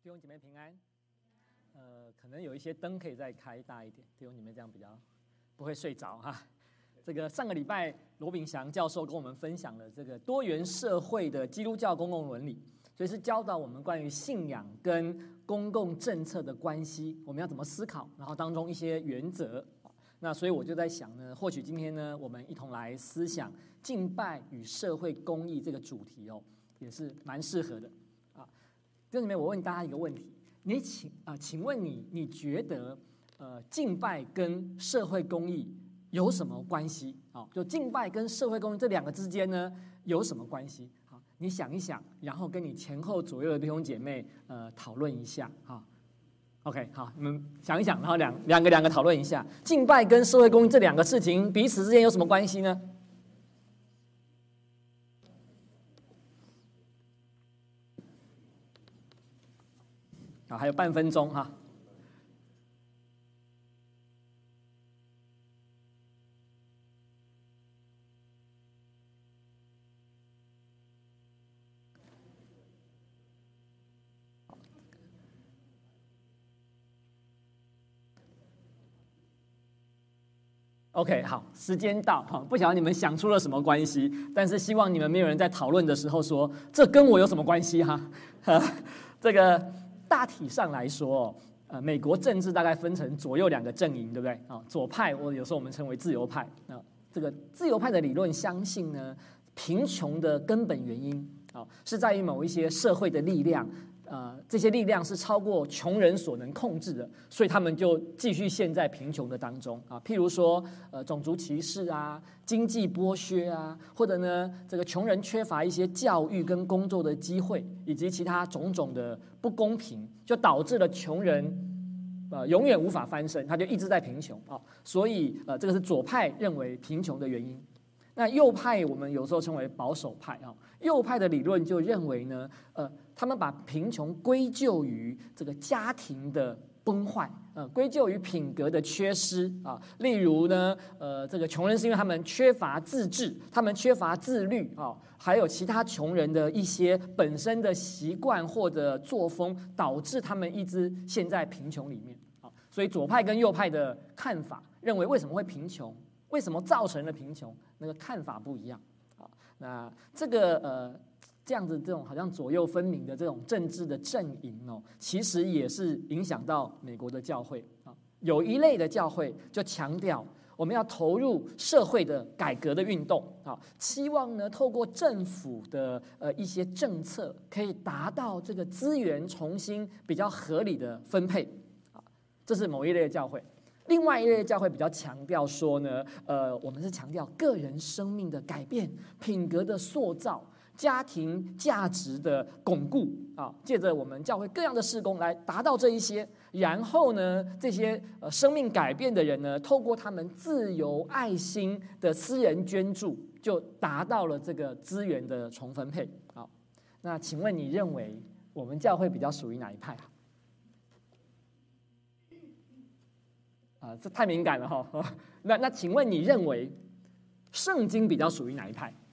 弟兄姐妹平安。可能有一些灯可以再开大一点，弟兄姐妹这样比较不会睡着哈。这个上个礼拜罗炳祥教授跟我们分享了这个多元社会的基督教公共伦理，所以是教导我们关于信仰跟公共政策的关系，我们要怎么思考，然后当中一些原则。那所以我就在想呢，或许今天呢，我们一同来思想敬拜与社会公益这个主题哦，也是蛮适合的啊。弟兄姐妹，我问大家一个问题，请问你觉得敬拜跟社会公益有什么关系？就敬拜跟社会公益这两个之间呢有什么关系？好，你想一想，然后跟你前后左右的弟兄姐妹讨论一下哈。OK， 好，你们想一想，然后两个讨论一下，敬拜跟社会公益这两个事情彼此之间有什么关系呢？好，还有半分钟哈。OK， 好，时间到哈，不晓得你们想出了什么关系，但是希望你们没有人在讨论的时候说这跟我有什么关系哈。这个大体上来说，美国政治大概分成左右两个阵营，对不对？左派，有时候我们称为自由派。这个自由派的理论相信呢，贫穷的根本原因是在于某一些社会的力量。这些力量是超过穷人所能控制的，所以他们就继续陷在贫穷的当中譬如说种族歧视啊、经济剥削啊，或者呢这个穷人缺乏一些教育跟工作的机会，以及其他种种的不公平，就导致了穷人永远无法翻身，他就一直在贫穷所以这个是左派认为贫穷的原因。那右派我们有时候称为保守派右派的理论就认为呢，他们把贫穷归咎于这个家庭的崩坏，归咎于品格的缺失例如呢，这个穷人是因为他们缺乏自治，他们缺乏自律还有其他穷人的一些本身的习惯或者作风，导致他们一直陷在贫穷里面所以左派跟右派的看法认为为什么会贫穷？为什么造成了贫穷？那个看法不一样那这个这样子这种好像左右分明的这种政治的阵营其实也是影响到美国的教会有一类的教会就强调我们要投入社会的改革的运动期望呢透过政府的一些政策可以达到这个资源重新比较合理的分配这是某一类的教会。另外一类教会比较强调说呢，我们是强调个人生命的改变、品格的塑造、家庭价值的巩固借着我们教会各样的事工来达到这一些。然后呢，这些生命改变的人呢，透过他们自由爱心的私人捐助，就达到了这个资源的重分配。那请问你认为我们教会比较属于哪一派这太敏感了哈。那请问你认为圣经比较属于哪一派？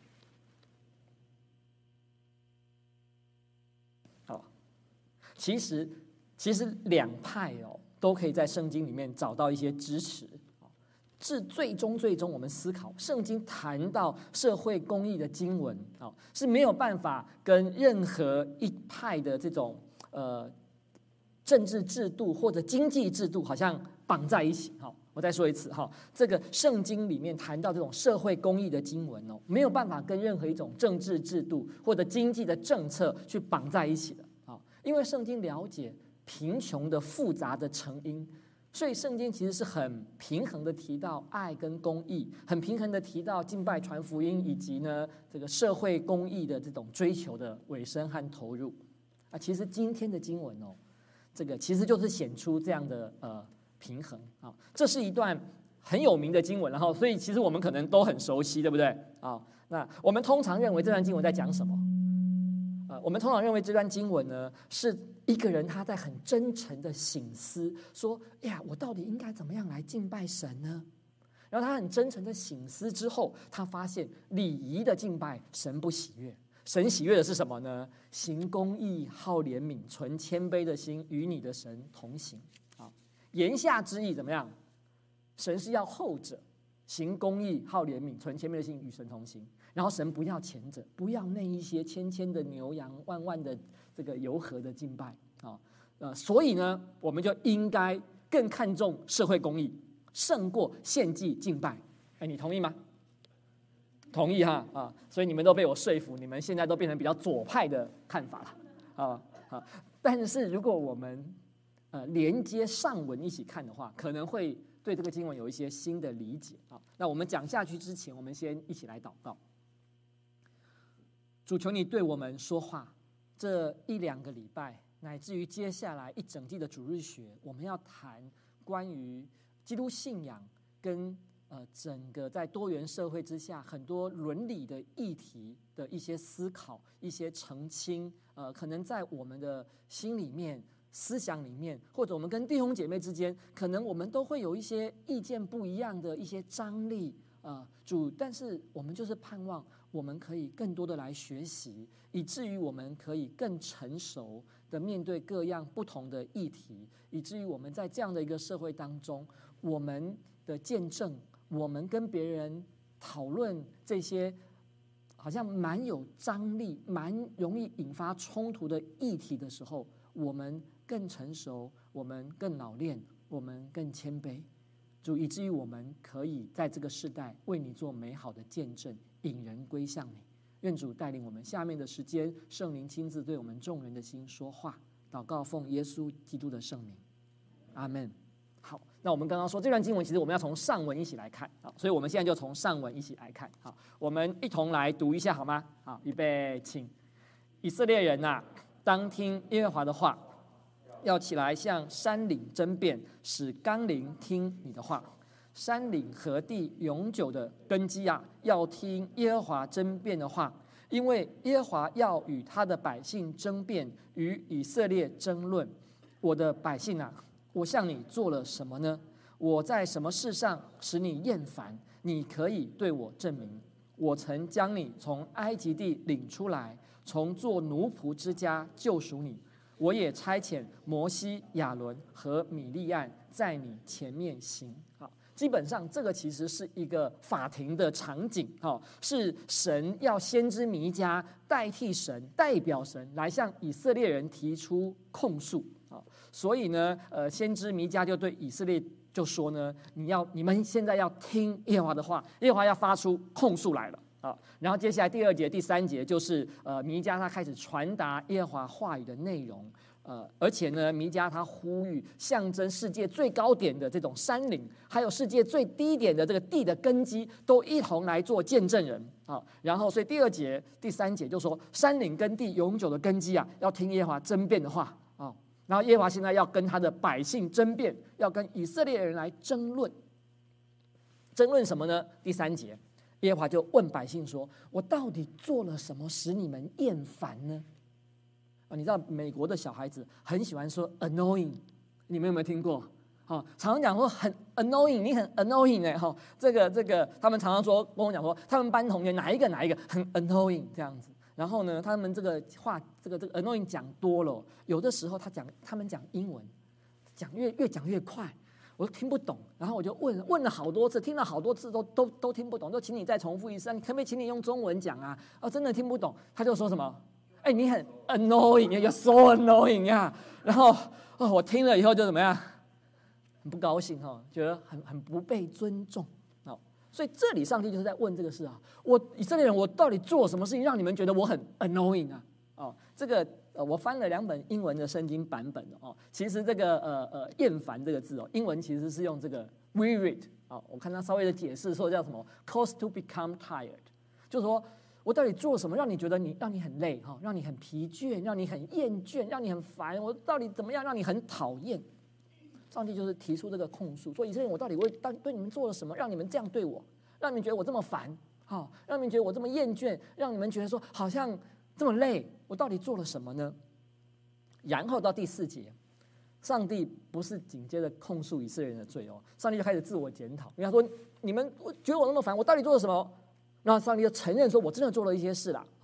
其实两派都可以在圣经里面找到一些支持。最终我们思考圣经谈到社会公益的经文是没有办法跟任何一派的这种政治制度或者经济制度好像绑在一起我再说一次这个圣经里面谈到这种社会公益的经文没有办法跟任何一种政治制度或者经济的政策去绑在一起的因为圣经了解贫穷的复杂的成因，所以圣经其实是很平衡的提到爱跟公益，很平衡的提到敬拜传福音，以及呢这个社会公益的这种追求的委身和投入其实今天的经文这个其实就是显出这样的平衡这是一段很有名的经文，然后所以其实我们可能都很熟悉，对不对那我们通常认为这段经文在讲什么？我们通常认为这段经文呢，是一个人他在很真诚的省思，说：“呀，我到底应该怎么样来敬拜神呢？”然后他很真诚的省思之后，他发现礼仪的敬拜神不喜悦， 神喜悦的是什么呢？行公义、好怜悯、存谦卑的心，与你的神同行。好，言下之意怎么样？神是要后者，行公义、好怜悯、存谦卑的心，与神同行。然后神不要前者，不要那一些千千的牛羊、万万的这个油和的敬拜啊。所以呢，我们就应该更看重社会公义，胜过献祭敬拜。哎，你同意吗？同意哈啊，所以你们都被我说服，你们现在都变成比较左派的看法了啊。但是如果我们连接上文一起看的话，可能会对这个经文有一些新的理解啊。那我们讲下去之前，我们先一起来祷告。主，求你对我们说话，这1-2个礼拜，乃至于接下来一整季的主日学，我们要谈关于基督信仰跟整个在多元社会之下，很多伦理的议题的一些思考、一些澄清，可能在我们的心里面、思想里面，或者我们跟弟兄姐妹之间，可能我们都会有一些意见不一样的一些张力，主，但是我们就是盼望我们可以更多的来学习，以至于我们可以更成熟的面对各样不同的议题，以至于我们在这样的一个社会当中，我们的见证。我们跟别人讨论这些好像蛮有张力、蛮容易引发冲突的议题的时候，我们更成熟，我们更老练，我们更谦卑，主，以至于我们可以在这个世代为你做美好的见证，引人归向你。愿主带领我们下面的时间，圣灵亲自对我们众人的心说话。祷告奉耶稣基督的圣名，阿们。好，那我们刚刚说这段经文，其实我们要从上文一起来看啊，所以我们现在就从上文一起来看。好，我们一同来读一下好吗？好，预备，请。以色列人啊，当听耶和华的话，要起来向山岭争辩，使冈陵听你的话。山岭和地永久的根基啊，要听耶和华争辩的话，因为耶和华要与他的百姓争辩，与以色列争论。我的百姓啊，我向你做了什么呢？我在什么事上使你厌烦？你可以对我证明。我曾将你从埃及地领出来，从做奴仆之家救赎你。我也差遣摩西、亚伦和米利暗在你前面行。好，基本上这个其实是一个法庭的场景，是神要先知弥迦代替神、代表神来向以色列人提出控诉。所以呢，先知弥迦就对以色列就说呢，你们现在要听耶和华的话，耶和华要发出控诉来了啊。然后接下来第2节、第3节就是弥迦他开始传达耶和华话语的内容，而且呢，弥迦他呼吁象征世界最高点的这种山岭，还有世界最低点的这个地的根基，都一同来做见证人啊。然后，所以第2节、第3节就说，山岭跟地永久的根基啊，要听耶和华争辩的话啊。然后耶和华现在要跟他的百姓争辩，要跟以色列人来争论。争论什么呢？第3节，耶和华就问百姓说：“我到底做了什么使你们厌烦呢？”你知道美国的小孩子很喜欢说 annoying， 你们有没有听过？常常讲说很 annoying， 你很 annoying 这个他们常常说跟我讲说，他们班同学哪一个很 annoying 这样子。然后呢，他们这个话，这个 annoying 讲多了，有的时候他们讲英文，越讲越快，我都听不懂。然后我就问了好多次，听了好多次都听不懂，就请你再重复一次，你可不可以请你用中文讲啊？真的听不懂，他就说什么？你很 annoying，you're so annoying 呀。然后我听了以后就怎么样？很不高兴觉得很不被尊重。所以这里上帝就是在问这个事啊，以色列人，我到底做了什么事情让你们觉得我很 annoying 啊？这个我翻了2本英文的圣经版本其实这个厌烦这个字英文其实是用这个 wearied 我看他稍微的解释说叫什么 cause to become tired， 就是说我到底做了什么让你觉得让你很累让你很疲倦，让你很厌倦，让你很烦，我到底怎么样让你很讨厌？上帝就是提出这个控诉，说以色列人，我到底对你们做了什么，让你们这样对我，让你们觉得我这么烦，让你们觉得我这么厌倦，让你们觉得说好像这么累，我到底做了什么呢？然后到第4节，上帝不是紧接着控诉以色列人的罪上帝就开始自我检讨，因为他说你们觉得我那么烦，我到底做了什么？然后上帝就承认说我真的做了一些事啦，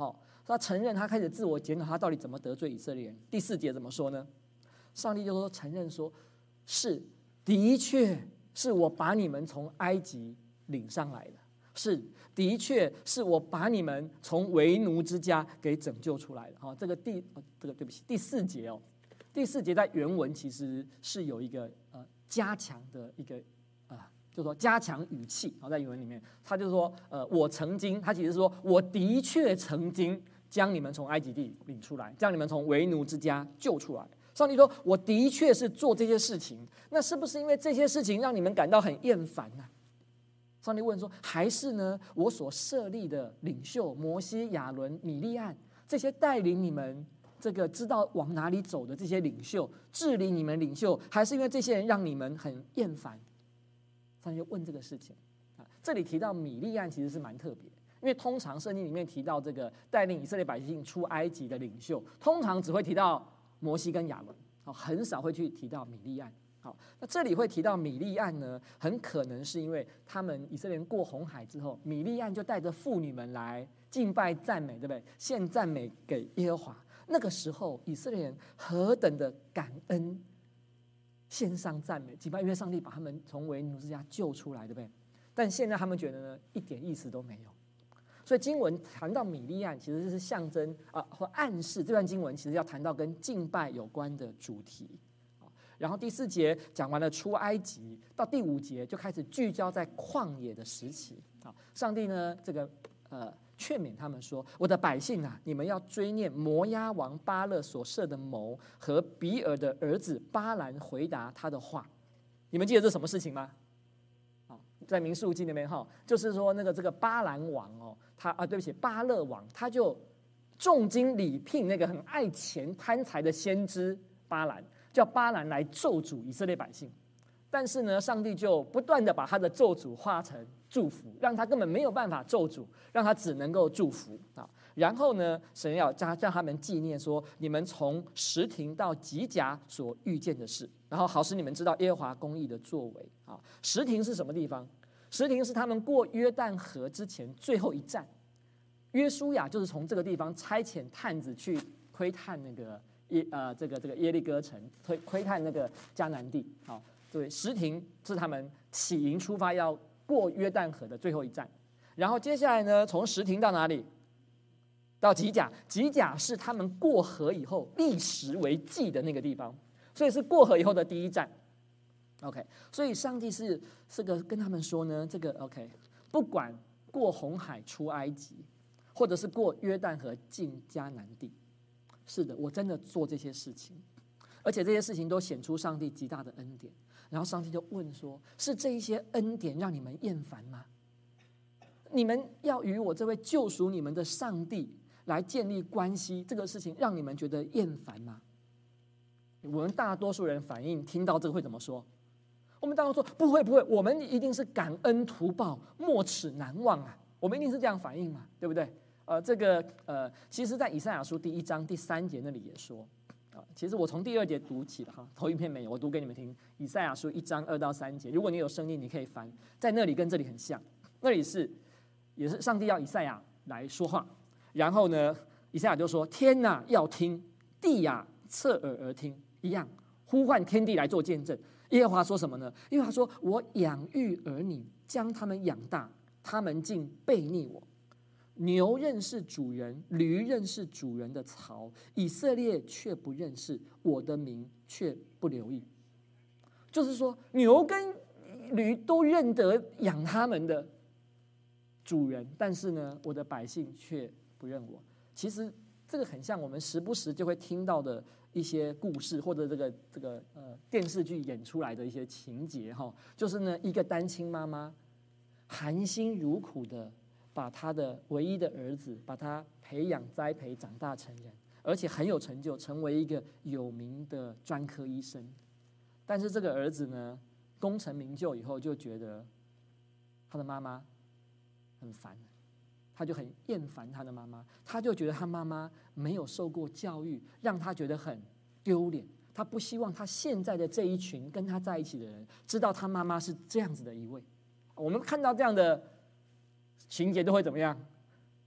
他承认他开始自我检讨，他到底怎么得罪以色列人。第4节怎么说呢？上帝就说承认说，是的确是我把你们从埃及领上来的，是的确是我把你们从为奴之家给拯救出来的。这个对不起，第4节哦，第4节在原文其实是有一个加强的一个就是说加强语气。在原文里面，他就说我曾经，他其实说我的确曾经将你们从埃及地领出来，将你们从为奴之家救出来。上帝说我的确是做这些事情，那是不是因为这些事情让你们感到很厌烦呢？上帝问说，还是呢我所设立的领袖摩西、亚伦、米利暗这些带领你们这个知道往哪里走的这些领袖，治理你们领袖，还是因为这些人让你们很厌烦？上帝就问这个事情。这里提到米利暗其实是蛮特别，因为通常圣经里面提到这个带领以色列百姓出埃及的领袖，通常只会提到摩西跟亚伦，很少会去提到米利暗。好，那这里会提到米利暗呢，很可能是因为他们以色列人过红海之后，米利暗就带着妇女们来敬拜赞美，对不对？献赞美给耶和华。那个时候以色列人何等的感恩，献上赞美敬拜，因为上帝把他们从为奴之家救出来，对不对？但现在他们觉得呢，一点意思都没有。所以经文谈到米利暗，其实是象征或暗示这段经文其实要谈到跟敬拜有关的主题。然后第4节讲完了出埃及，到第5节就开始聚焦在旷野的时期。上帝呢这个劝勉他们说，我的百姓啊，你们要追念摩押王巴勒所设的谋和比尔的儿子巴兰回答他的话。你们记得这什么事情吗？在民数记那边就是说这个巴兰王对不起，巴勒王他就重金礼聘那个很爱钱贪财的先知巴兰，叫巴兰来咒诅以色列百姓。但是呢，上帝就不断的把他的咒诅化成祝福，让他根本没有办法咒诅，让他只能够祝福。然后呢，神要让他们纪念说，你们从什亭到吉甲所遇见的事，然后好使你们知道耶和华公义的作为。什亭是什么地方？什亭是他们过约旦河之前最后一站。约书亚就是从这个地方差遣探子去窥探那个耶利哥城，窥探那个迦南地。对，什亭是他们起营出发要过约旦河的最后一站。然后接下来呢，从什亭到哪里？到吉甲。吉甲是他们过河以后立石为记的那个地方，所以是过河以后的第一站。OK， 所以上帝是个跟他们说呢，这个 OK， 不管过红海出埃及，或者是过约旦河进迦南地，是的，我真的做这些事情，而且这些事情都显出上帝极大的恩典。然后上帝就问说，是这一些恩典让你们厌烦吗？你们要与我这位救赎你们的上帝来建立关系，这个事情让你们觉得厌烦吗？我们大多数人反应听到这个会怎么说？我们当然说不会，我们一定是感恩图报，没齿难忘啊！我们一定是这样反应嘛，对不对？其实，在以赛亚书第1章第3节那里也说，其实我从第2节读起了哈，头一篇没有，我读给你们听。以赛亚书1章2到3节，如果你有声音，你可以翻，在那里跟这里很像，那里也是上帝要以赛亚来说话，然后呢，以赛亚就说：天哪，要听；地呀，侧耳而听，一样呼唤天地来做见证。耶和华说什么呢？耶和华说：我养育儿女，将他们养大，他们竟悖逆我。牛认识主人，驴认识主人的槽，以色列却不认识，我的名却不留意。就是说，牛跟驴都认得养他们的主人，但是呢，我的百姓却不认我。其实这个很像我们时不时就会听到的一些故事，或者这个电视剧演出来的一些情节哈，就是呢，一个单亲妈妈含辛茹苦的把他的唯一的儿子，把他培养栽培长大成人，而且很有成就，成为一个有名的专科医生。但是这个儿子呢，功成名就以后，就觉得他的妈妈很烦，他就很厌烦他的妈妈，他就觉得他妈妈没有受过教育，让他觉得很丢脸。他不希望他现在的这一群跟他在一起的人知道他妈妈是这样子的一位。我们看到这样的情节都会怎么样？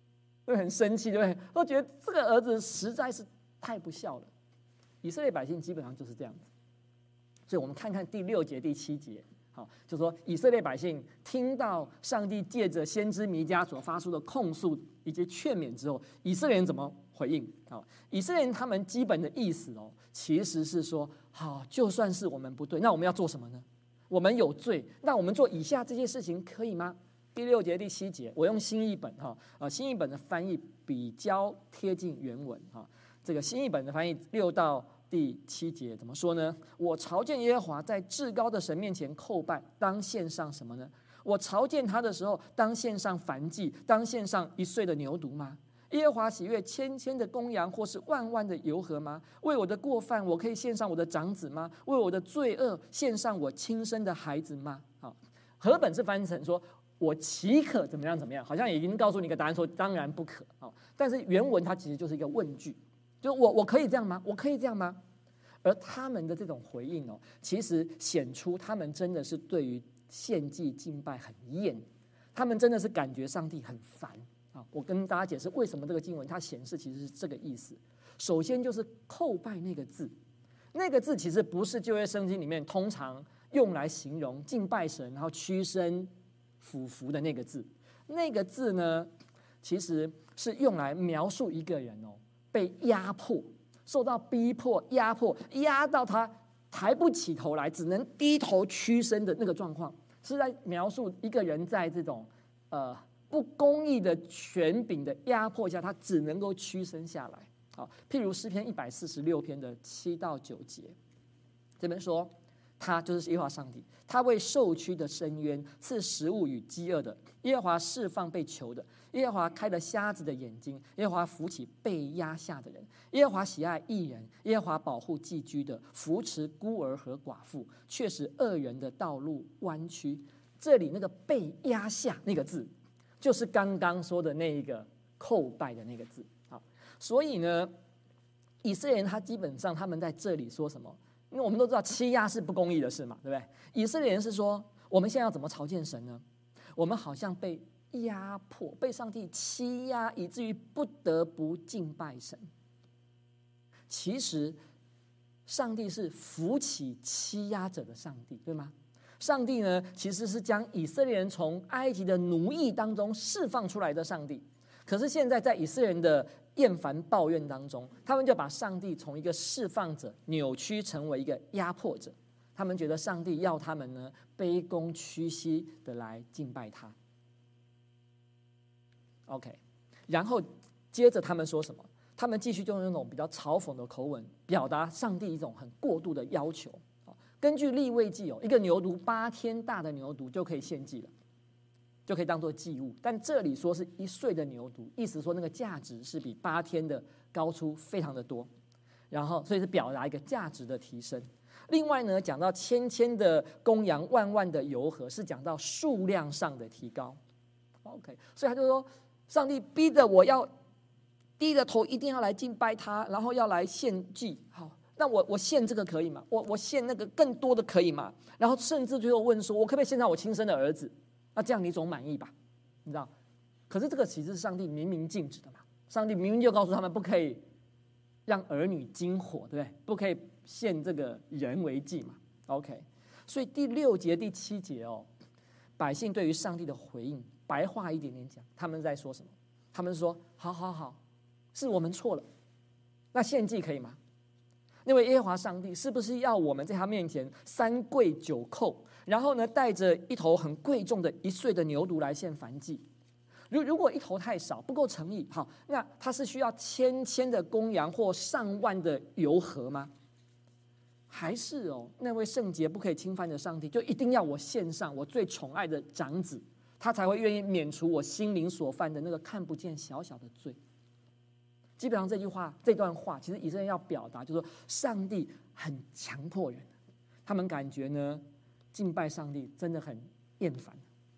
会很生气，对不对？都觉得这个儿子实在是太不孝了。以色列百姓基本上就是这样子。所以我们看看第6节、第7节，好，就说以色列百姓听到上帝借着先知弥迦所发出的控诉以及劝勉之后，以色列人怎么回应？好，以色列人他们基本的意思其实是说，好，就算是我们不对，那我们要做什么呢？我们有罪，那我们做以下这些事情可以吗？第6节、第7节，我用新译本新译本的翻译比较贴近原文这个新译本的翻译6到第7节怎么说呢？我朝见耶和华，在至高的神面前叩拜，当献上什么呢？我朝见他的时候，当献上燔祭，当献上1岁的牛犊吗？耶和华喜悦千千的公羊，或是万万的油和吗？为我的过犯，我可以献上我的长子吗？为我的罪恶，献上我亲生的孩子吗？和本是翻译成说，我岂可怎么样怎么样？好像已经告诉你一个答案，说当然不可。但是原文它其实就是一个问句，就是我可以这样吗？我可以这样吗？而他们的这种回应其实显出他们真的是对于献祭敬拜很厌，他们真的是感觉上帝很烦。我跟大家解释为什么这个经文它显示其实是这个意思。首先就是叩拜那个字，那个字其实不是旧约圣经里面通常用来形容敬拜神然后屈身俯伏的那个字。那个字呢，其实是用来描述一个人被压迫、受到逼迫、压迫，压到他抬不起头来，只能低头屈身的那个状况，是在描述一个人在这种不公义的权柄的压迫下，他只能够屈身下来。好，譬如诗篇146篇的7到9节，这边说，他就是耶和华上帝，他为受屈的伸冤，赐食物与饥饿的。耶和华释放被囚的，耶和华开了瞎子的眼睛，耶和华扶起被压下的人，耶和华喜爱义人，耶和华保护寄居的，扶持孤儿和寡妇，却使恶人的道路弯曲。这里那个被压下那个字，就是刚刚说的那一个叩拜的那个字。好，所以呢，以色列人他基本上他们在这里说什么？因为我们都知道欺压是不公义的事嘛，对不对？以色列人是说，我们现在要怎么朝见神呢？我们好像被压迫，被上帝欺压，以至于不得不敬拜神。其实，上帝是扶起欺压者的上帝，对吗？上帝呢，其实是将以色列人从埃及的奴役当中释放出来的上帝。可是现在在以色列人的厌烦抱怨当中，他们就把上帝从一个释放者扭曲成为一个压迫者。他们觉得上帝要他们呢卑躬屈膝的来敬拜他。OK， 然后接着他们说什么？他们继续用那种比较嘲讽的口吻，表达上帝一种很过度的要求。根据利未记一个牛犊8天大的牛犊就可以献祭了，就可以当做祭物。但这里说是1岁的牛犊，意思说那个价值是比8天的高出非常的多。然后所以是表达一个价值的提升。另外呢，讲到千千的公羊，万万的油和，是讲到数量上的提高。OK， 所以他就说，上帝逼着我要低着头一定要来敬拜他，然后要来献祭。好，那我献这个可以吗？我献那个更多的可以吗？然后甚至最后问说，我可不可以献上我亲生的儿子？那这样你总满意吧？你知道？可是这个其实是上帝明明禁止的嘛。上帝明明就告诉他们不可以让儿女经火，对不对？不可以献这个人为祭嘛。OK， 所以第6节、第7节百姓对于上帝的回应，白话一点点讲，他们在说什么？他们说：好好好，是我们错了，那献祭可以吗？那位耶和华上帝是不是要我们在他面前3跪9叩，然后呢带着一头很贵重的1岁的牛犊来献燔祭？如果一头太少，不够诚意，好，那他是需要千千的公羊或上万的油和吗？还是那位圣洁不可以侵犯的上帝就一定要我献上我最宠爱的长子，他才会愿意免除我心灵所犯的那个看不见小小的罪？基本上这段话其实以色列人要表达就是说，上帝很强迫人，他们感觉呢敬拜上帝真的很厌烦。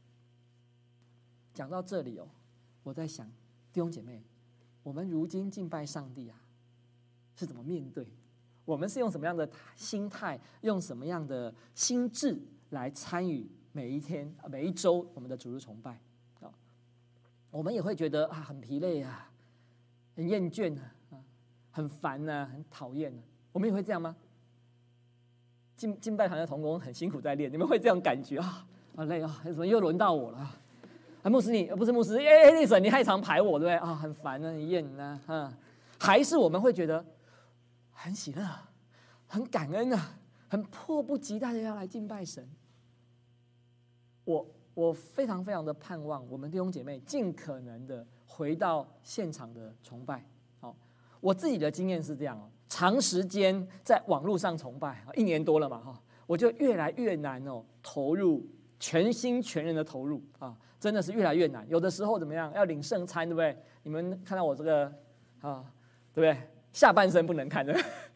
讲到这里我在想，弟兄姐妹，我们如今敬拜上帝是怎么面对？我们是用什么样的心态，用什么样的心智来参与每一天、每一周我们的主日崇拜？ 我们也会觉得啊很疲累啊，很厌倦啊，很烦啊，很讨厌啊。我们也会这样吗？敬拜团的同工很辛苦在练，你们会这样感觉啊？累啊，怎么又轮到我了？牧师不是牧师，丽婶你太常排我，对不对啊？很烦啊，很厌啊，还是我们会觉得很喜乐，很感恩啊，很迫不及待的要来敬拜神。我非常非常的盼望我们弟兄姐妹尽可能的回到现场的崇拜。好，我自己的经验是这样哦，长时间在网络上崇拜，1年多了嘛哈，我就越来越难哦投入，全心全人的投入啊，真的是越来越难。有的时候怎么样，要领圣餐，对不对？你们看到我这个啊，对不对？下半身不能看的，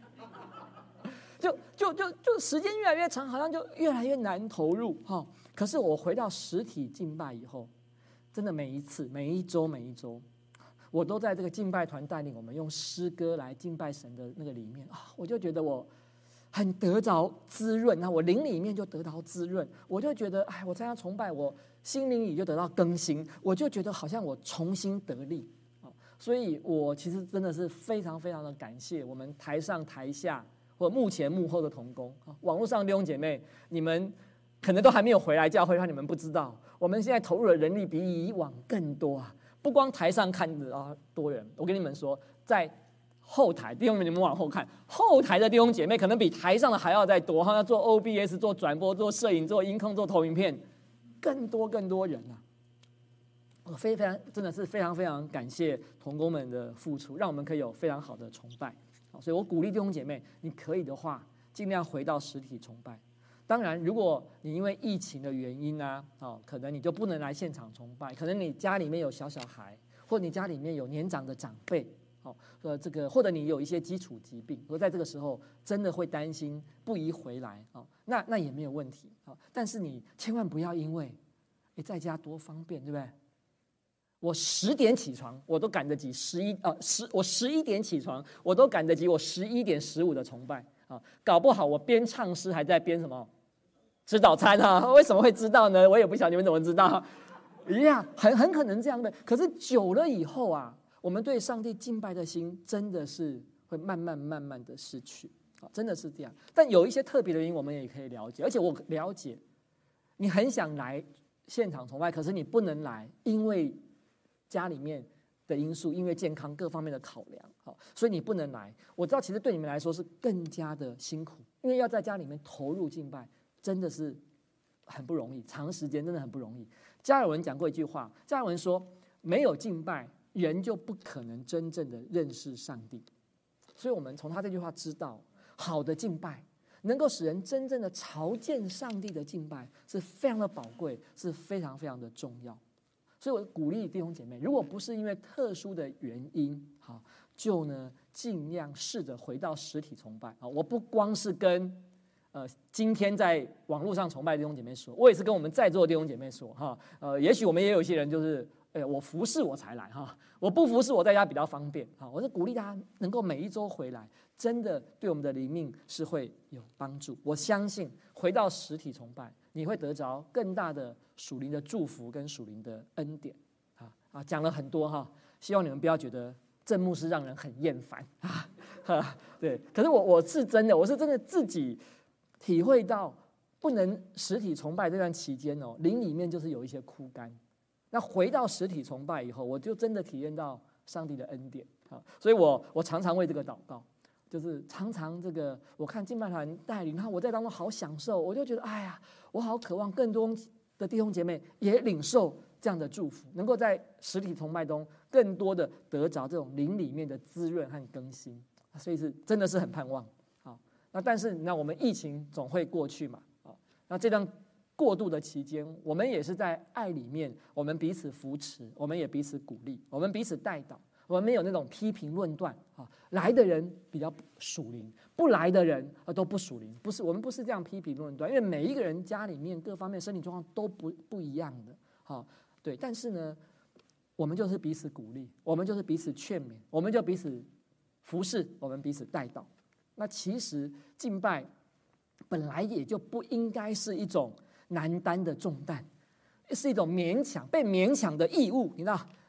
就时间越来越长，好像就越来越难投入哈。可是我回到实体敬拜以后，真的每一次、每一周、我都在这个敬拜团带领我们用诗歌来敬拜神的那个里面啊，我就觉得我很得着滋润，那我灵里面就得到滋润，我就觉得哎，我参加崇拜，我心灵里就得到更新，我就觉得好像我重新得力啊。所以我其实真的是非常非常的感谢我们台上台下或幕前幕后的同工啊，网络上弟兄姐妹，你们可能都还没有回来教会，让你们不知道，我们现在投入的人力比以往更多啊！不光台上看的多人，我跟你们说，在后台弟兄们，你们往后看，后台的弟兄姐妹可能比台上的还要再多，要做 OBS、做转播、做摄影、做音控、做投影片，更多人啊！我非常真的是非常非常感谢同工们的付出，让我们可以有非常好的崇拜。所以我鼓励弟兄姐妹，你可以的话，尽量回到实体崇拜。当然，如果你因为疫情的原因啊，可能你就不能来现场崇拜，可能你家里面有小孩，或你家里面有年长的长辈，或者你有一些基础疾病，而在这个时候真的会担心不宜回来那也没有问题但是你千万不要因为在家多方便，对不对？我10点起床，我都赶得及我11点起床，我都赶得及我11点15的崇拜搞不好我边唱诗还在边什么吃早餐为什么会知道呢？我也不晓得你们怎么知道一样，很可能这样的。可是久了以后啊，我们对上帝敬拜的心真的是会慢慢的失去真的是这样。但有一些特别的原因我们也可以了解，而且我了解你很想来现场崇拜，可是你不能来，因为家里面的因素，因为健康各方面的考量所以你不能来。我知道其实对你们来说是更加的辛苦，因为要在家里面投入敬拜真的是很不容易，长时间真的很不容易。加尔文讲过一句话，加尔文说没有敬拜，人就不可能真正的认识上帝。所以我们从他这句话知道，好的敬拜能够使人真正的朝见上帝的敬拜是非常的宝贵，是非常非常的重要。所以我鼓励弟兄姐妹，如果不是因为特殊的原因就呢尽量试着回到实体崇拜我不光是跟今天在网络上崇拜的弟兄姐妹说，我也是跟我们在座的弟兄姐妹说也许我们也有一些人就是我服侍我才来我不服侍我在家比较方便我是鼓励大家能够每一周回来，真的对我们的灵命是会有帮助。我相信回到实体崇拜，你会得着更大的属灵的祝福跟属灵的恩典讲了很多希望你们不要觉得郑牧师让人很厌烦对，可是我是真的自己体会到，不能实体崇拜这段期间灵里面就是有一些枯干。那回到实体崇拜以后，我就真的体验到上帝的恩典所以我常常为这个祷告，就是常常这个我看敬拜团带领，然后我在当中好享受，我就觉得哎呀，我好渴望更多的弟兄姐妹也领受这样的祝福，能够在实体崇拜中更多的得着这种灵里面的滋润和更新，所以真的是很盼望那但是那我们疫情总会过去嘛那这段过渡的期间，我们也是在爱里面，我们彼此扶持，我们也彼此鼓励，我们彼此带导，我们没有那种批评论断来的人比较属灵，不来的人都不属灵，不是，我们不是这样批评论断，因为每一个人家里面各方面身体状况都不一样的对，但是呢我们就是彼此鼓励，我们就是彼此劝勉，我们就彼此服侍，我们彼此带导。那其实敬拜本来也就不应该是一种难担的重担，是一种被勉强的义务，你知道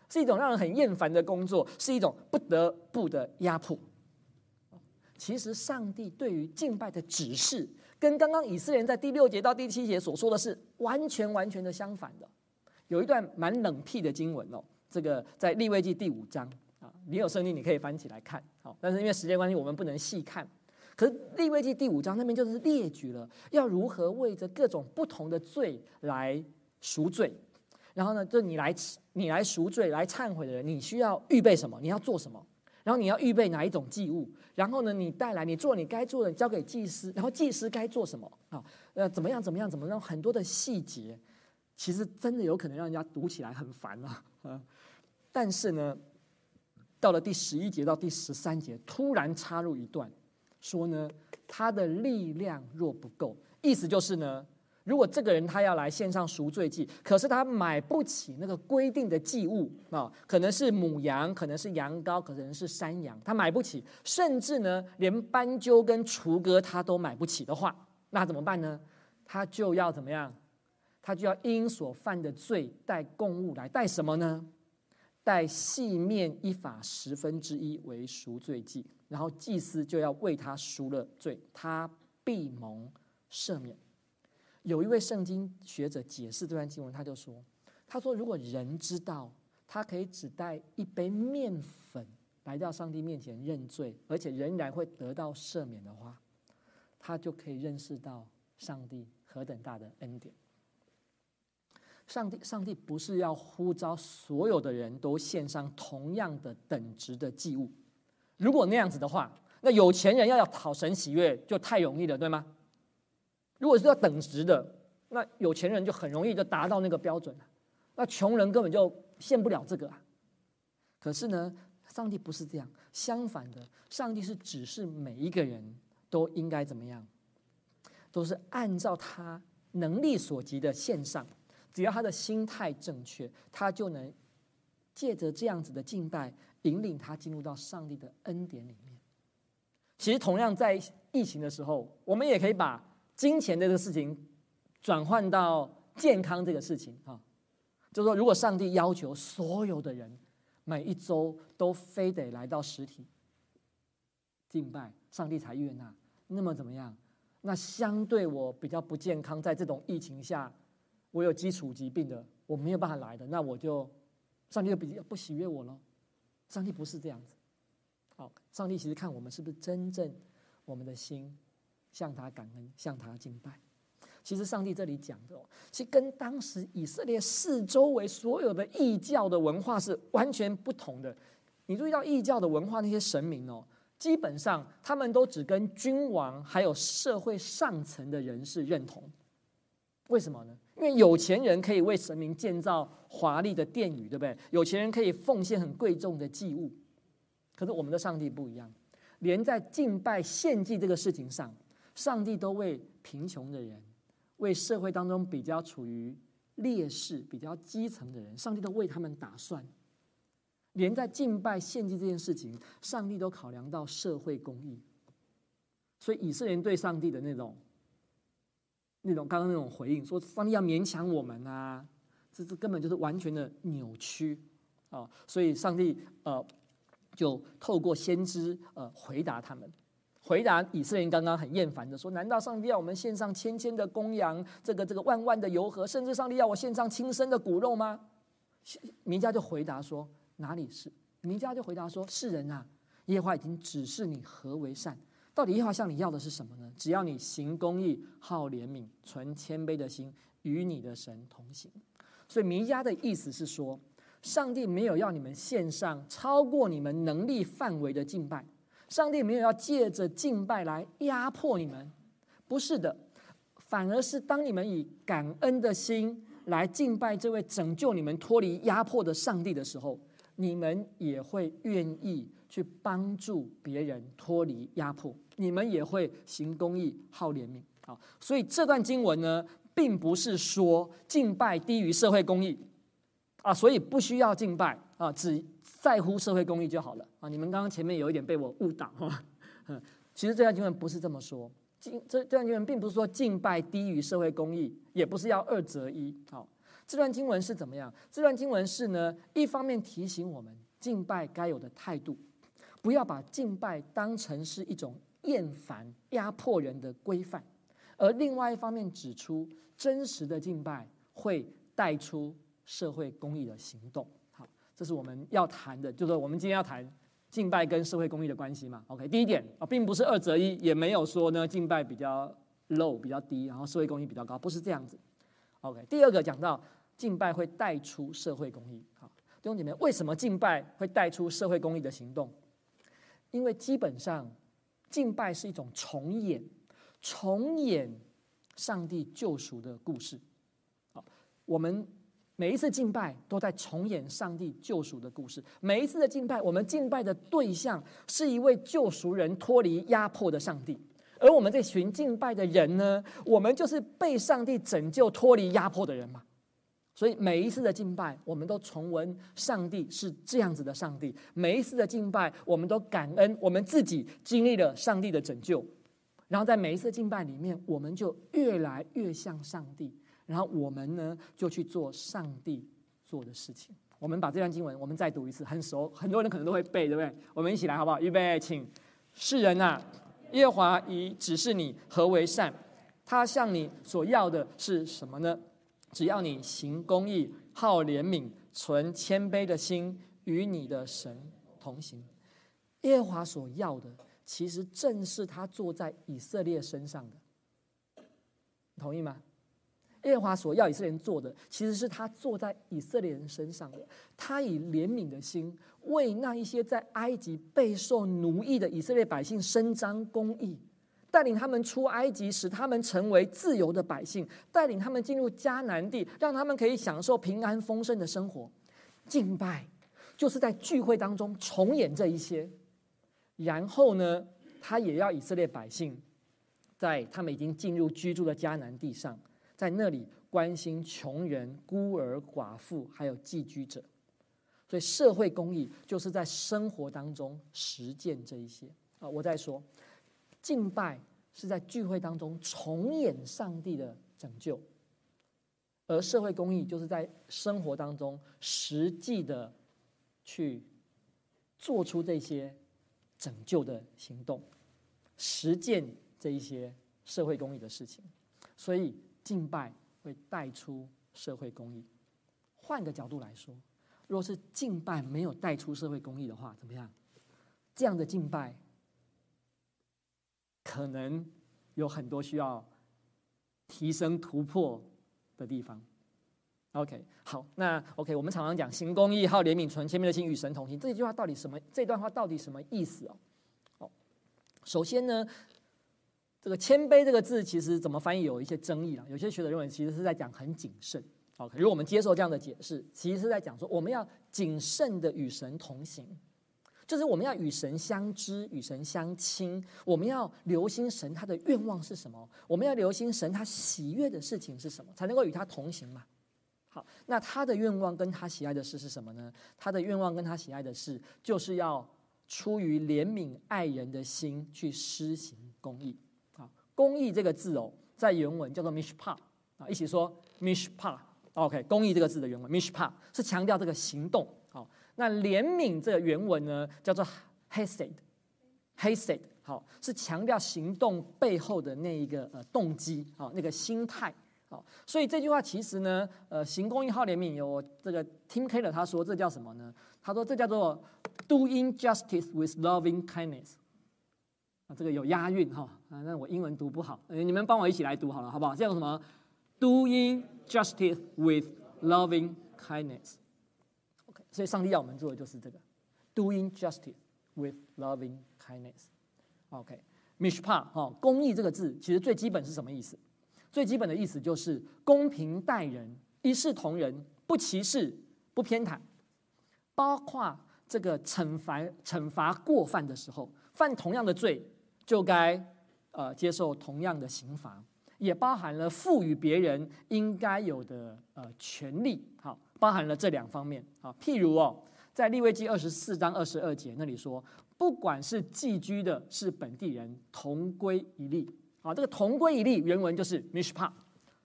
是一种让人很厌烦的工作，是一种不得不的压迫。其实上帝对于敬拜的指示，跟刚刚以色列人在第6节到第7节所说的是完全的相反的。有一段蛮冷僻的经文哦，这个在利未记第5章啊，你有圣经你可以翻起来看，好，但是因为时间关系，我们不能细看。可是利未记第5章那边就是列举了要如何为着各种不同的罪来赎罪，然后呢，就你来赎罪、来忏悔的人，你需要预备什么？你要做什么？然后你要预备哪一种祭物？然后呢，你带来，你做你该做的，交给祭司，然后祭司该做什么？怎么样？很多的细节，其实真的有可能让人家读起来很烦啊。但是呢，到了第11节到第13节，突然插入一段。说呢，他的力量若不够，意思就是呢，如果这个人他要来献上赎罪祭，可是他买不起那个规定的祭物啊，可能是母羊，可能是羊羔，可能是山羊，他买不起，甚至呢，连斑鸠跟雏鸽他都买不起的话，那怎么办呢？他就要怎么样？他就要因所犯的罪带供物来，带什么呢？带细面1法1/10为赎罪祭，然后祭司就要为他赎了罪，他必蒙赦免。有一位圣经学者解释这段经文，他说如果人知道他可以只带一杯面粉来到上帝面前认罪，而且仍然会得到赦免的话，他就可以认识到上帝何等大的恩典。上帝不是要呼召所有的人都献上同样的等值的祭物，如果那样子的话，那有钱人要讨神喜悦就太容易了，对吗？如果是要等值的，那有钱人就很容易就达到那个标准了，那穷人根本就献不了这个啊。可是呢，上帝不是这样，相反的，上帝是指示每一个人都应该怎么样，都是按照他能力所及的献上。只要他的心态正确，他就能借着这样子的敬拜，引领他进入到上帝的恩典里面。其实同样在疫情的时候，我们也可以把金钱这个事情转换到健康这个事情啊，就是说，如果上帝要求所有的人每一周都非得来到实体敬拜，上帝才悦纳，那么怎么样？那相对我比较不健康，在这种疫情下，我有基础疾病的，我没有办法来的，那上帝就比较不喜悦我了。上帝不是这样子。好，上帝其实看我们是不是真正我们的心向他感恩，向他敬拜。其实上帝这里讲的其实跟当时以色列四周围所有的异教的文化是完全不同的。你注意到异教的文化，那些神明基本上他们都只跟君王还有社会上层的人士认同。为什么呢？因为有钱人可以为神明建造华丽的殿宇，对不对？有钱人可以奉献很贵重的祭物。可是我们的上帝不一样，连在敬拜献祭这个事情上，上帝都为贫穷的人，为社会当中比较处于劣势、比较基层的人，上帝都为他们打算。连在敬拜献祭这件事情，上帝都考量到社会公义。所以以色列人对上帝的那种刚刚那种回应，说上帝要勉强我们啊，这根本就是完全的扭曲啊！所以上帝就透过先知回答他们，回答以色列人刚刚很厌烦的说：难道上帝要我们献上千千的公羊，这个万万的油和，甚至上帝要我献上亲生的骨肉吗？弥迦就回答说：哪里是？弥迦就回答说：是人啊，耶和华已经指示你何为善。到底耶和华向你要的是什么呢？只要你行公义，好怜悯，存谦卑的心，与你的神同行。所以弥迦的意思是说，上帝没有要你们献上超过你们能力范围的敬拜，上帝没有要借着敬拜来压迫你们，不是的，反而是当你们以感恩的心来敬拜这位拯救你们脱离压迫的上帝的时候，你们也会愿意去帮助别人脱离压迫，你们也会行公义，好怜悯。好，所以这段经文呢，并不是说敬拜低于社会公义啊，所以不需要敬拜啊，只在乎社会公义就好了啊。你们刚刚前面有一点被我误导哈，其实这段经文不是这么说，这段经文并不是说敬拜低于社会公义，也不是要2择1。好， 这段经文是怎么样？这段经文是呢，一方面提醒我们敬拜该有的态度，不要把敬拜当成是一种厌烦、压迫人的规范；而另外一方面指出，真实的敬拜会带出社会公益的行动。好，这是我们要谈的，就是我们今天要谈敬拜跟社会公益的关系嘛。OK， 第一点并不是二择一，也没有说呢敬拜比较 low 比较低，然后社会公益比较高，不是这样子。OK， 第二个讲到敬拜会带出社会公益。好，弟兄姐妹，为什么敬拜会带出社会公益的行动？因为基本上敬拜是一种重演上帝救赎的故事。好，我们每一次敬拜都在重演上帝救赎的故事。每一次的敬拜，我们敬拜的对象是一位救赎人脱离压迫的上帝。而我们这群敬拜的人呢，我们就是被上帝拯救脱离压迫的人嘛。所以每一次的敬拜，我们都重温上帝是这样子的上帝。每一次的敬拜，我们都感恩我们自己经历了上帝的拯救。然后在每一次的敬拜里面，我们就越来越像上帝。然后我们呢，就去做上帝做的事情。我们把这段经文，我们再读一次，很熟，很多人可能都会背，对不对？我们一起来好不好？预备，请。世人啊，耶和华已指示你何为善，他向你所要的是什么呢？只要你行公义，好怜悯，存谦卑的心，与你的神同行。耶和华所要的，其实正是他坐在以色列身上的，你同意吗？耶和华所要以色列人做的，其实是他坐在以色列人身上的。他以怜悯的心，为那一些在埃及备受奴役的以色列百姓伸张公义，带领他们出埃及，使他们成为自由的百姓，带领他们进入迦南地，让他们可以享受平安丰盛的生活。敬拜就是在聚会当中重演这一些。然后呢，他也要以色列百姓在他们已经进入居住的迦南地上，在那里关心穷人、孤儿、寡妇，还有寄居者。所以社会公益就是在生活当中实践这一些。我再说，敬拜是在聚会当中重演上帝的拯救，而社会公益就是在生活当中实际的去做出这些拯救的行动，实践这一些社会公益的事情。所以敬拜会带出社会公益。换个角度来说，若是敬拜没有带出社会公益的话，怎么样？这样的敬拜可能有很多需要提升突破的地方。OK， 好，那 OK， 我们常常讲行公义、好怜悯、存谦卑的心，与神同行。这段话到底什么意思哦？首先呢，这个谦卑这个字其实怎么翻译有一些争议啦。有些学者认为其实是在讲很谨慎。OK， 如果我们接受这样的解释，其实是在讲说我们要谨慎的与神同行，就是我们要与神相知、与神相亲，我们要留心神他的愿望是什么，我们要留心神他喜悦的事情是什么，才能够与他同行嘛。好，那他的愿望跟他喜爱的事是什么呢？他的愿望跟他喜爱的事，就是要出于怜悯爱人的心去施行公义。好，公义这个字在原文叫做 mishpat 一起说 mishpat。OK， 公义这个字的原文 mishpat 是强调这个行动。好，那怜悯这个原文呢叫做 hesed， 好，是强调行动背后的那一个动机，好，那个心态。好，所以这句话其实呢，行公义好怜悯，有这个 Tim Keller 他说这叫什么呢？他说这叫做 doing justice with loving kindness。这个有押韵哈，那我英文读不好，你们帮我一起来读好了，好不好？叫什么 ？Doing justice with loving kindness。OK， 所以上帝要我们做的就是这个 ，doing justice with loving kindness。OK，mishpat 公义这个字其实最基本是什么意思？最基本的意思就是公平待人，一视同仁，不歧视，不偏袒，包括这个惩罚过犯的时候，犯同样的罪就该接受同样的刑罚，也包含了赋予别人应该有的权利。好，包含了这两方面。好，譬如在利未记24章22节那里说，不管是寄居的，是本地人，同归一例。好，这个同归一例原文就是 mishpat，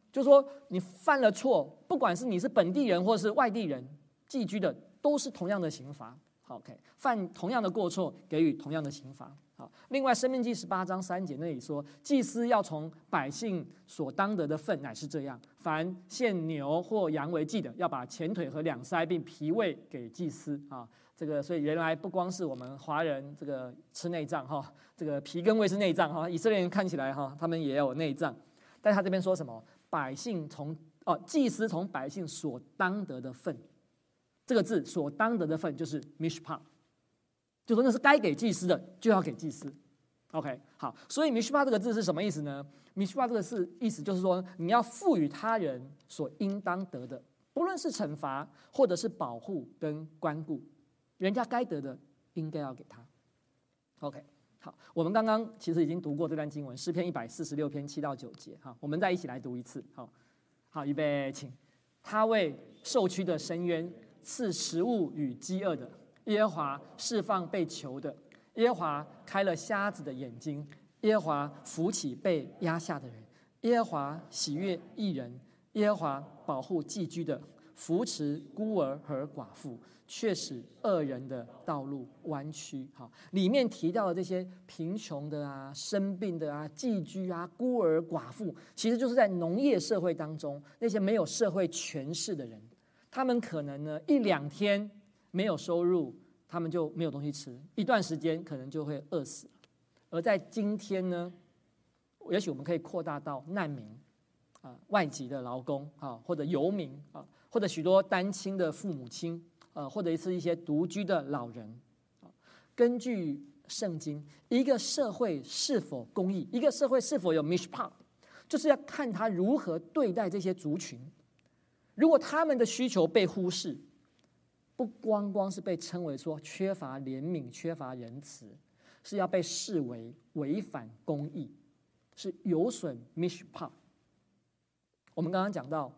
就是说你犯了错，不管是你是本地人或是外地人寄居的，都是同样的刑罚。OK， 犯同样的过错，给予同样的刑罚。好，另外《申命记》18章3节那里说，祭司要从百姓所当得的份乃是这样：凡献牛或羊为祭的，要把前腿和两腮并脾胃给祭司啊。这个所以原来不光是我们华人这个吃内脏哈，这个脾跟胃是内脏哈，以色列人看起来哈，他们也有内脏，但他这边说什么？祭司从百姓所当得的份。这个字所当得的份就是 mishpat， 就说那是该给祭司的就要给祭司。OK， 好，所以 mishpat 这个字是什么意思呢？ mishpat 这个意思就是说你要赋予他人所应当得的，不论是惩罚或者是保护跟关顾，人家该得的应该要给他。OK， 好，我们刚刚其实已经读过这段经文，诗篇146篇7到9节。好，我们再一起来读一次。好，预备，请。他为受屈的伸冤，赐食物与饥饿的，耶和华释放被囚的，耶和华开了瞎子的眼睛，耶和华扶起被压下的人，耶和华喜悦义人，耶和华保护寄居的，扶持孤儿和寡妇，却使恶人的道路弯曲。好，里面提到的这些贫穷的啊、生病的啊、寄居啊、孤儿寡妇，其实就是在农业社会当中那些没有社会权势的人。他们可能呢1-2天没有收入，他们就没有东西吃，一段时间可能就会饿死。而在今天呢，也许我们可以扩大到难民外籍的劳工或者游民或者许多单亲的父母亲或者是一些独居的老人。根据圣经，一个社会是否公义，一个社会是否有 mishpat， 就是要看他如何对待这些族群。如果他们的需求被忽视，不光是被称为说缺乏怜悯、缺乏仁慈，是要被视为违反公义，是有损 mishpat。我们刚刚讲到，